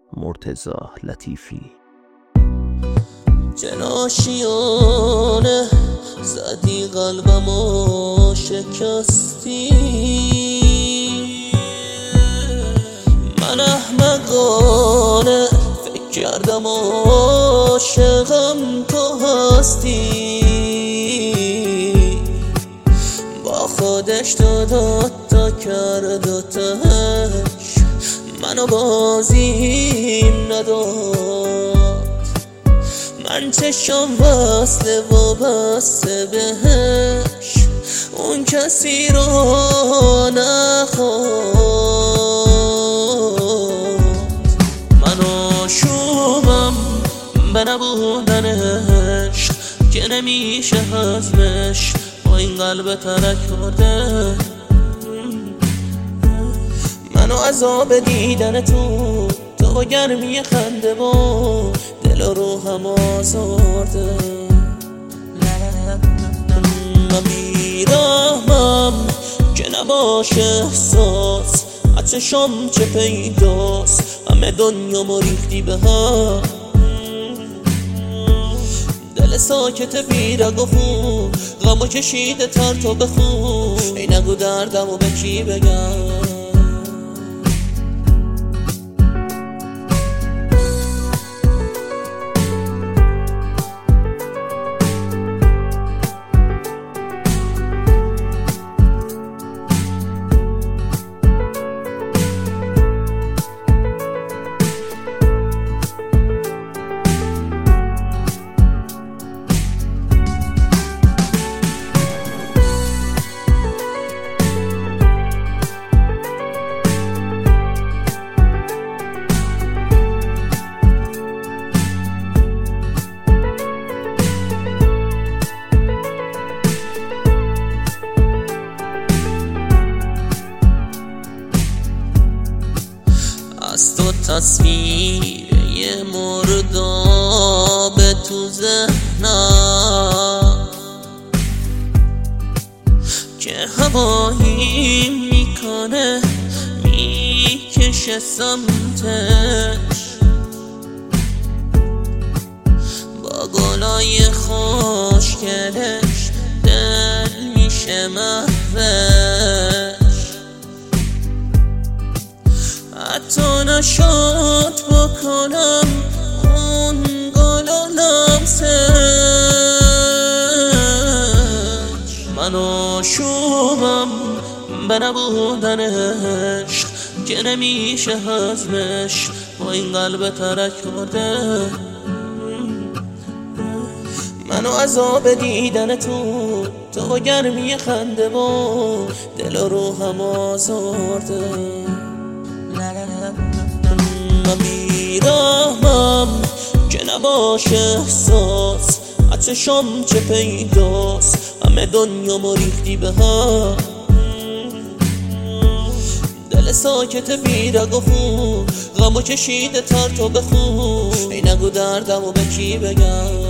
مرتضی لطیفی. جناشیانه زدی قلبمو شکستی، من احمقانه فکر کردم عاشقم تو هستی. با خودش داد تا کرد و تهش منو بازیم نداد. من چشم وصله و بسته بهش اون کسی رو نخواد. من آشوبم به نبودنش که نمیشه هضمش با این قلب ترک کرده. منو عذاب دیدن تو با گرمی خنده و دل و روحم آزارده. من بیرحمم که نباشه احساس، عطشم چه پیداست همه دنیا ما ریختی به هم. دل ساکت بیرگ و خون غمو کشیده تر تو بخون. ای نگو دردمو به کی بگم. از تو تصویر یه مرداب تو ذهنم که هوایی میکنه میکشه سمتش. با گلای خوشگلش دل میشه محوش. حتی نشد بکنم اون گل و لمسش. من آشوبم به نبودنش که نمیشه هضمش با این قلب ترک کرده. منو عذاب دیدن تو با گرمی خنده و دل و روحم آزارده. من بیرحمم که نباشه احساس، عطشم چه پیداست همه دنیا ما ریختی به هم. دل ساکت بیرگ و خون غمو کشیده تر تو بخون. ای نگو دردمو به کی بگم.